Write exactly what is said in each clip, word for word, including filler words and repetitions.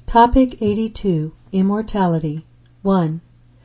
Topic eighty-two. Immortality. one.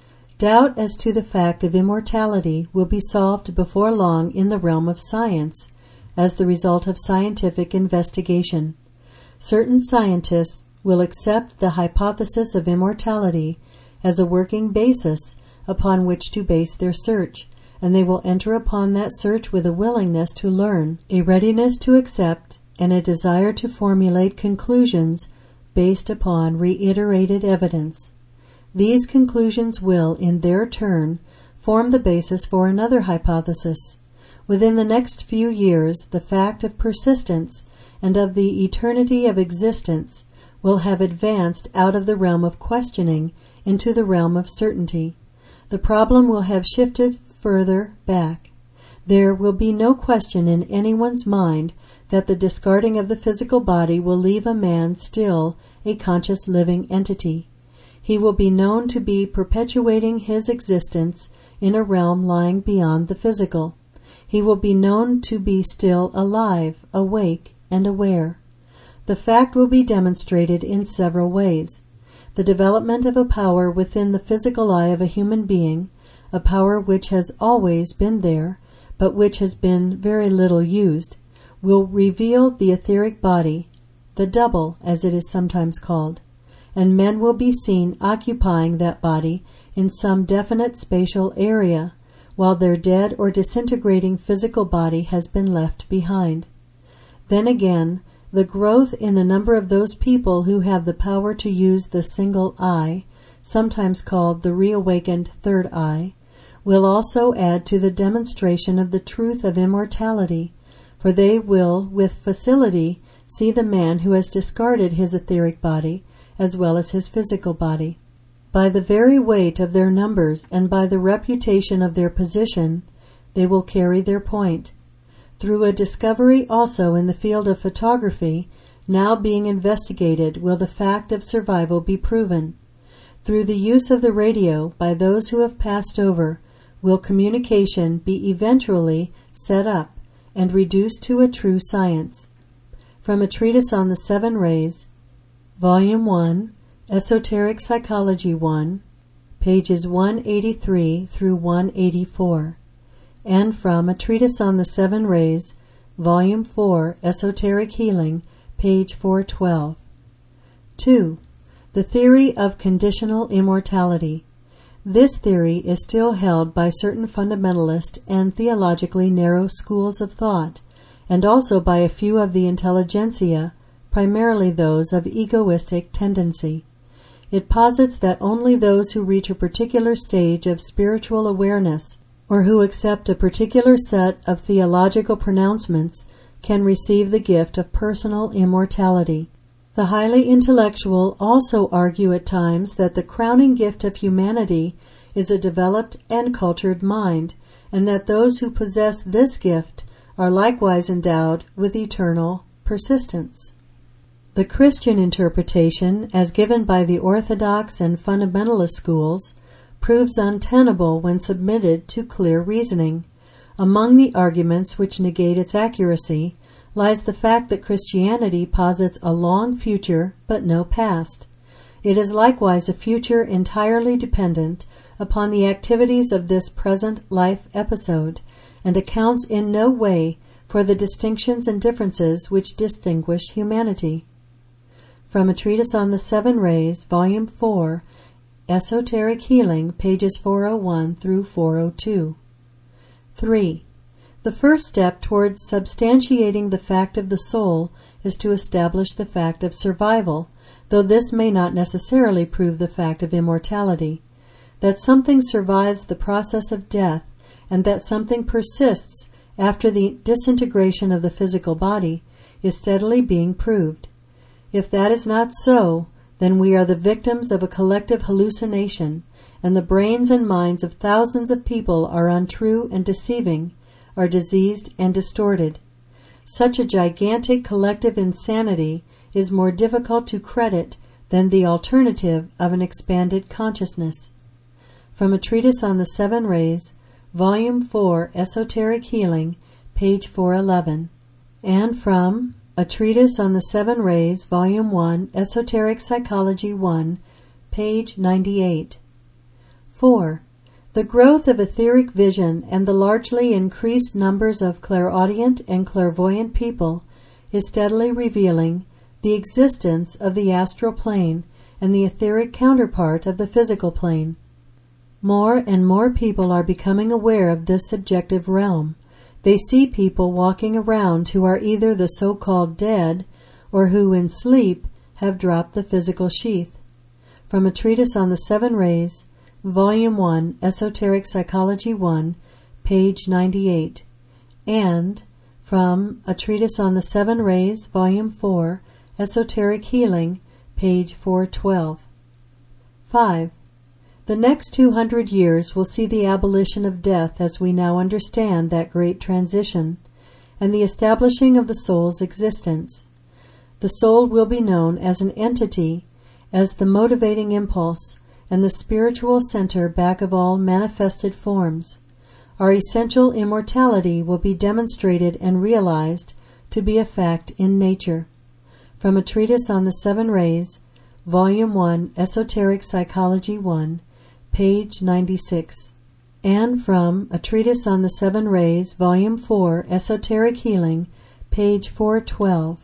Doubt as to the fact of immortality will be solved before long in the realm of science, as the result of scientific investigation. Certain scientists will accept the hypothesis of immortality as a working basis upon which to base their search, and they will enter upon that search with a willingness to learn, a readiness to accept, and a desire to formulate conclusions based upon reiterated evidence. These conclusions will, in their turn, form the basis for another hypothesis. Within the next few years, the fact of persistence and of the eternity of existence will have advanced out of the realm of questioning into the realm of certainty. The problem will have shifted further back. There will be no question in anyone's mind that the discarding of the physical body will leave a man still a conscious living entity. He will be known to be perpetuating his existence in a realm lying beyond the physical. He will be known to be still alive, awake, and aware. The fact will be demonstrated in several ways. The development of a power within the physical eye of a human being, a power which has always been there, but which has been very little used, will reveal the etheric body, the double as it is sometimes called, and men will be seen occupying that body in some definite spatial area, while their dead or disintegrating physical body has been left behind. Then again, the growth in the number of those people who have the power to use the single eye, sometimes called the reawakened third eye, will also add to the demonstration of the truth of immortality, for they will with facility see the man who has discarded his etheric body as well as his physical body. By the very weight of their numbers and by the reputation of their position, they will carry their point. Through a discovery also in the field of photography, now being investigated, will the fact of survival be proven. Through the use of the radio by those who have passed over, will communication be eventually set up and reduced to a true science. From a treatise on the seven rays, Volume one, Esoteric Psychology one, pages one eighty-three through one eighty-four, and from a treatise on the seven rays, Volume four, Esoteric Healing, page four twelve. two. The theory of conditional immortality. This theory is still held by certain fundamentalist and theologically narrow schools of thought, and also by a few of the intelligentsia, primarily those of egoistic tendency. It posits that only those who reach a particular stage of spiritual awareness, or who accept a particular set of theological pronouncements, can receive the gift of personal immortality. The highly intellectual also argue at times that the crowning gift of humanity is a developed and cultured mind, and that those who possess this gift are likewise endowed with eternal persistence. The Christian interpretation, as given by the Orthodox and Fundamentalist schools, proves untenable when submitted to clear reasoning. Among the arguments which negate its accuracy lies the fact that Christianity posits a long future but no past. It is likewise a future entirely dependent upon the activities of this present life episode, and accounts in no way for the distinctions and differences which distinguish humanity. From a treatise on the seven rays, Volume four, Esoteric Healing, pages four oh one through four oh two. three. The first step towards substantiating the fact of the soul is to establish the fact of survival, though this may not necessarily prove the fact of immortality. That something survives the process of death, and that something persists after the disintegration of the physical body, is steadily being proved. If that is not so, then we are the victims of a collective hallucination, and the brains and minds of thousands of people are untrue and deceiving, are diseased and distorted. Such a gigantic collective insanity is more difficult to credit than the alternative of an expanded consciousness. From a treatise on the seven rays, Volume four, Esoteric Healing, page four eleven, and from A Treatise on the Seven Rays, Volume one, Esoteric Psychology one, page ninety-eight. four. The growth of etheric vision and the largely increased numbers of clairaudient and clairvoyant people is steadily revealing the existence of the astral plane and the etheric counterpart of the physical plane. More and more people are becoming aware of this subjective realm. They see people walking around who are either the so-called dead or who, in sleep, have dropped the physical sheath. From A Treatise on the Seven Rays, Volume one, Esoteric Psychology one, page ninety-eight, and from A Treatise on the Seven Rays, Volume four, Esoteric Healing, page four twelve. five. The next two hundred years will see the abolition of death as we now understand that great transition, and the establishing of the soul's existence. The soul will be known as an entity, as the motivating impulse, and the spiritual center back of all manifested forms. Our essential immortality will be demonstrated and realized to be a fact in nature. From A Treatise on the Seven Rays, Volume one, Esoteric Psychology one, page ninety-six, and from A Treatise on the Seven Rays, Volume four, Esoteric Healing, page four twelve.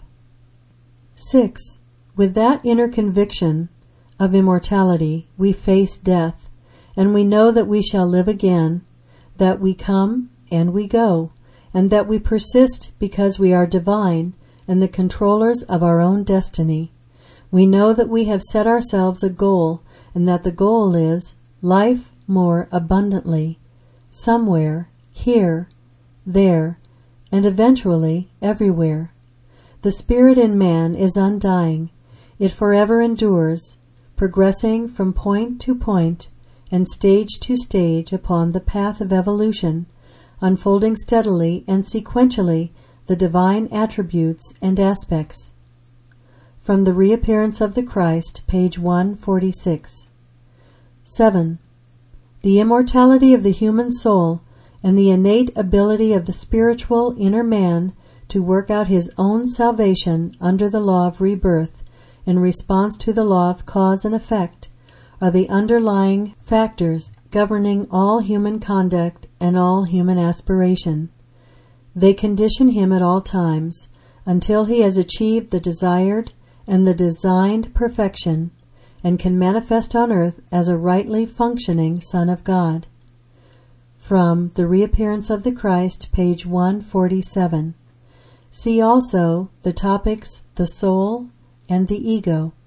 six. With that inner conviction of immortality, we face death, and we know that we shall live again, that we come and we go, and that we persist because we are divine and the controllers of our own destiny. We know that we have set ourselves a goal, and that the goal is life more abundantly, somewhere, here, there, and eventually everywhere. The spirit in man is undying. It forever endures, progressing from point to point and stage to stage upon the path of evolution, unfolding steadily and sequentially the divine attributes and aspects. From The Reappearance of the Christ, page one forty-six. seven. The immortality of the human soul and the innate ability of the spiritual inner man to work out his own salvation under the law of rebirth in response to the law of cause and effect are the underlying factors governing all human conduct and all human aspiration. They condition him at all times until he has achieved the desired and the designed perfection and can manifest on earth as a rightly functioning Son of God. From The Reappearance of the Christ, page one forty-seven. See also the topics The Soul and the Ego.